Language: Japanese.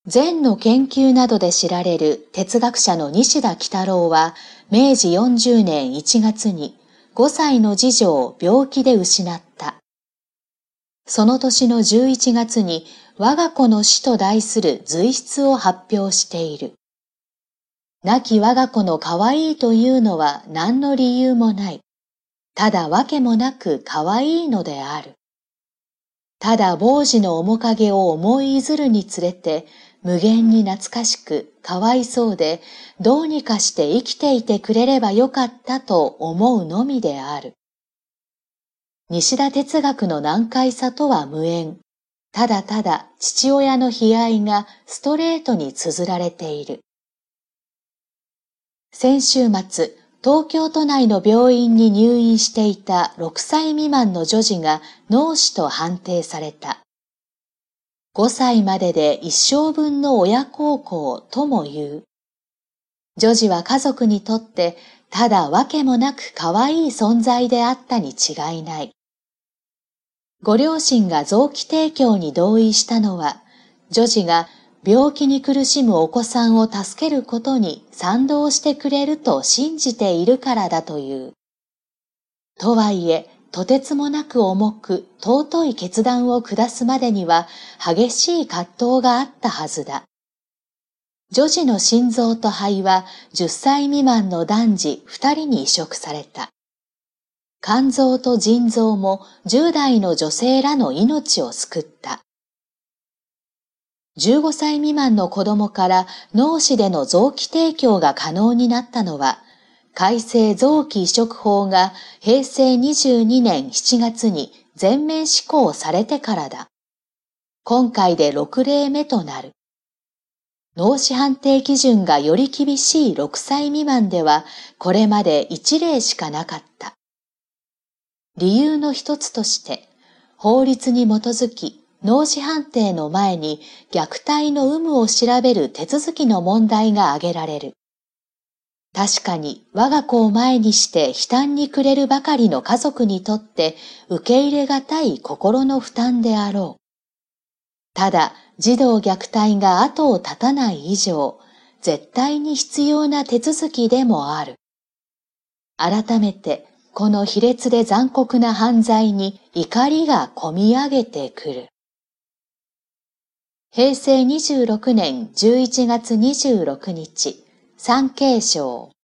禅の研究などで知られる哲学者の西田幾多郎は、明治40年1月に5歳の次女を病気で失った。その年の11月に我が子の死と題する随筆を発表している。亡き我が子の可愛いというのは何の理由もない。ただわけもなく可愛いのである。ただ傍児の面影を思いいずるにつれて、無限に懐かしくかわいそうで、どうにかして生きていてくれればよかったと思うのみである。西田哲学の難解さとは無縁。ただただ父親の悲哀がストレートに綴られている。先週末、東京都内の病院に入院していた6歳未満の女児が脳死と判定された。5歳までで一生分の親孝行とも言う。女児は家族にとってただわけもなく可愛い存在であったに違いない。ご両親が臓器提供に同意したのは、女児が病気に苦しむお子さんを助けることに賛同してくれると信じているからだという。とはいえ、とてつもなく重く尊い決断を下すまでには激しい葛藤があったはずだ。女児の心臓と肺は10歳未満の男児2人に移植された。肝臓と腎臓も10代の女性らの命を救った。15歳未満の子供から脳死での臓器提供が可能になったのは、改正臓器移植法が平成22年7月に全面施行されてからだ。今回で6例目となる。脳死判定基準がより厳しい6歳未満では、これまで1例しかなかった。理由の一つとして、法律に基づき脳死判定の前に虐待の有無を調べる手続きの問題が挙げられる。確かに我が子を前にして悲嘆に暮れるばかりの家族にとって受け入れがたい心の負担であろう。ただ児童虐待が後を絶たない以上、絶対に必要な手続きでもある。改めてこの卑劣で残酷な犯罪に怒りがこみ上げてくる。平成26年11月26日、産経省。